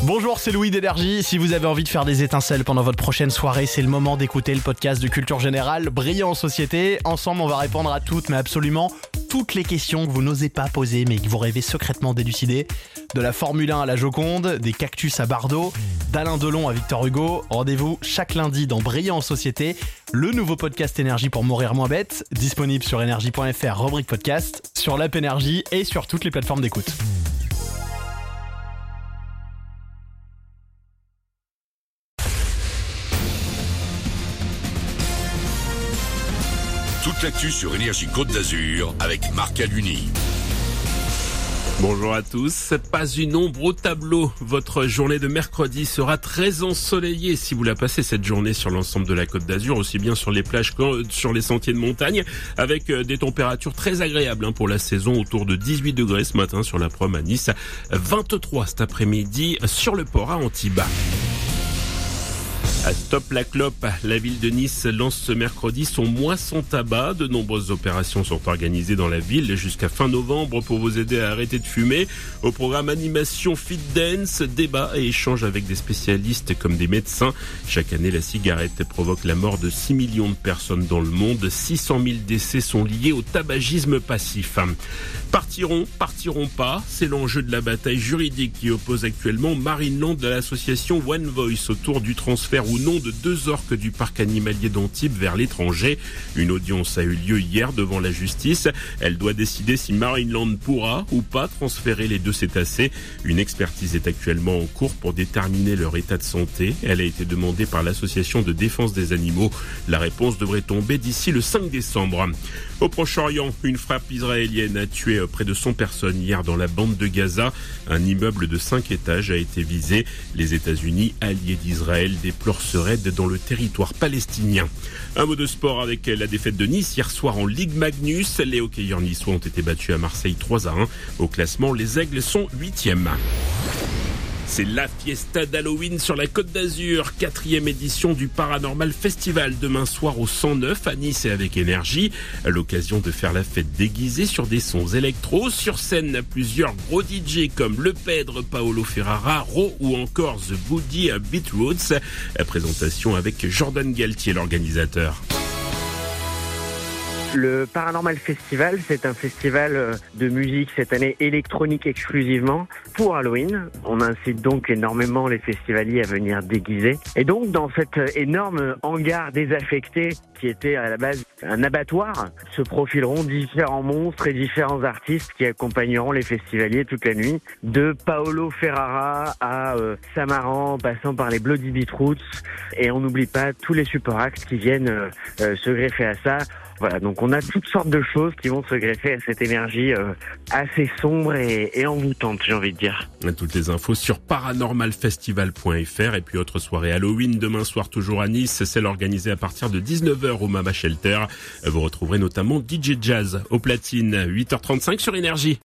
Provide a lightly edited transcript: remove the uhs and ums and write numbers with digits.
Bonjour, c'est Louis d'Énergie. Si vous avez envie de faire des étincelles pendant votre prochaine soirée, c'est le moment d'écouter le podcast de Culture Générale, Brillant en Société. Ensemble, on va répondre à toutes, mais absolument toutes les questions que vous n'osez pas poser, mais que vous rêvez secrètement d'élucider. De la Formule 1 à la Joconde, des cactus à Bardot, d'Alain Delon à Victor Hugo. Rendez-vous chaque lundi dans Brillant en Société, le nouveau podcast Énergie pour mourir moins bête, disponible sur énergie.fr, rubrique podcast, sur l'app Énergie et sur toutes les plateformes d'écoute. Toute l'actu sur Énergie Côte d'Azur avec Marc Aluni. Bonjour à tous, pas une ombre au tableau. Votre journée de mercredi sera très ensoleillée si vous la passez cette journée sur l'ensemble de la Côte d'Azur, aussi bien sur les plages que sur les sentiers de montagne, avec des températures très agréables pour la saison, autour de 18 degrés ce matin sur la Prom à Nice, 23 cet après-midi sur le port à Antibes. Stop la clope, la ville de Nice lance ce mercredi son mois sans tabac. De nombreuses opérations sont organisées dans la ville jusqu'à fin novembre pour vous aider à arrêter de fumer. Au programme animation, fit dance, débat et échanges avec des spécialistes comme des médecins. Chaque année, la cigarette provoque la mort de 6 millions de personnes dans le monde. 600 000 décès sont liés au tabagisme passif. Partiront pas, c'est l'enjeu de la bataille juridique qui oppose actuellement Marine Land à l'association One Voice autour du transfert ou non de 2 orques du parc animalier d'Antibes vers l'étranger. Une audience a eu lieu hier devant la justice. Elle doit décider si Marine Land pourra ou pas transférer les 2 cétacés. Une expertise est actuellement en cours pour déterminer leur état de santé. Elle a été demandée par l'association de défense des animaux. La réponse devrait tomber d'ici le 5 décembre. Au Proche-Orient, une frappe israélienne a tué près de 100 personnes hier dans la bande de Gaza. Un immeuble de 5 étages a été visé. Les États-Unis, alliés d'Israël, déplorent ce raid dans le territoire palestinien. Un mot de sport avec la défaite de Nice hier soir en Ligue Magnus. Les hockeyeurs niçois ont été battus à Marseille 3-1. Au classement, les Aigles sont 8e. C'est la fiesta d'Halloween sur la Côte d'Azur, 4e édition du Paranormal Festival demain soir au 109 à Nice et avec Énergie. L'occasion de faire la fête déguisée sur des sons électro. Sur scène, plusieurs gros DJ comme Le Pèdre, Paolo Ferrara, Ro ou encore The Boogie Beatroots. Présentation avec Jordan Galtier, l'organisateur. Le Paranormal Festival, c'est un festival de musique cette année électronique exclusivement pour Halloween. On incite donc énormément les festivaliers à venir déguiser. Et donc, dans cet énorme hangar désaffecté qui était à la base un abattoir, se profileront différents monstres et différents artistes qui accompagneront les festivaliers toute la nuit. De Paolo Ferrara à Samaran, passant par les Bloody Beatroots. Et on n'oublie pas tous les support acts qui viennent se greffer à ça. Voilà, donc on a toutes sortes de choses qui vont se greffer à cette énergie assez sombre et envoûtante, j'ai envie de dire. Toutes les infos sur paranormalfestival.fr. Et puis autre soirée Halloween demain soir toujours à Nice, celle organisée à partir de 19h au Mama Shelter. Vous retrouverez notamment DJ Jazz au platine, 8h35 sur Énergie.